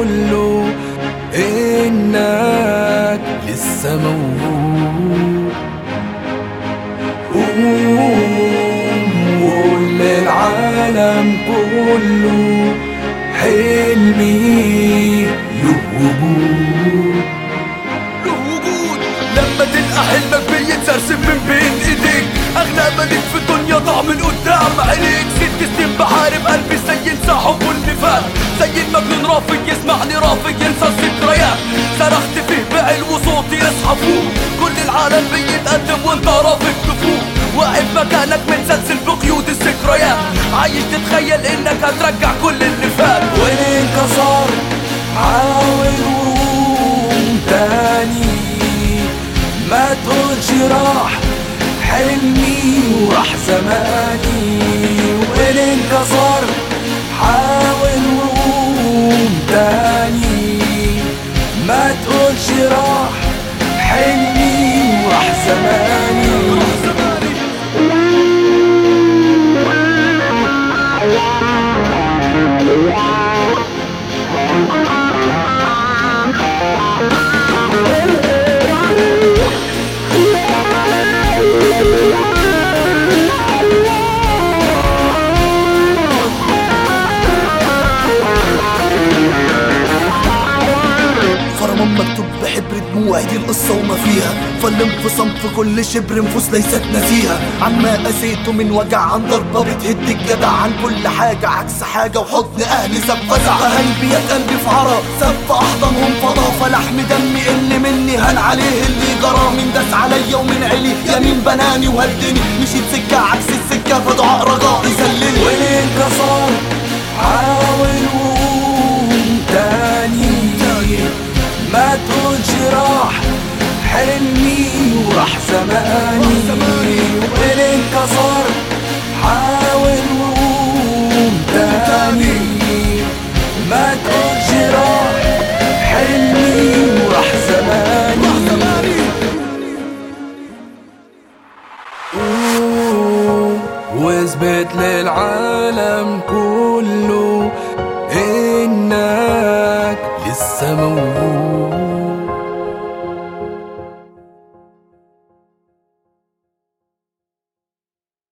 كله إنك لسه موجود. قوم وقول للعالم كله حلمي له وجود. لما تلقى حلمك بيتسرسب من بين ايديك، اغلى ملك في الدنيا ضاع من قدام عينيك. 6 سنين بحارب قلبي زي ينسى حبه اللي فات، زي المجنون رافض يسمعني رافض ينسى الذكريات. صرخت فيه بعلو صوتي يصحى فوق، كل العالم بيتقدم وانت رافض تفوق. واقف مكانك متسلسل بقيود الذكريات، عايش تتخيل انك هترجع كل اللي فات. وانكسر حاول وقوم تاني، ما تقولش راح حلمي وراح زماني. وانكسر حاول وقوم تاني، ما تقولش راح حلمي وراح زماني. فرمان مكتوب بحبر دموعي دي القصة وما فيها، فالانفصام في كل شبر نفوس ليست نزيهة. عن ما قسيته من وجع، عن ضربة بتهد الجدع، عن كل حاجة عكس حاجة وحضن أهلي ساب فزع. قلبي يا قلبي في عرق ساب في أحضانهم فضا، فلحم دمي اللي مني هان عليه اللي جرى. من داس عليا ومن علي يمين بناني وهدني، مشيت سكة عكس السكة فدعاء رجاء يذلني. وانكسر حاول وقوم تاني، ما تقولش راح حلمي وراح زماني. وانكسر حاول وقوم تاني، ما تقولش راح حلمي وراح زماني. قوم واثبت للعالم كله إنك لسه موجود.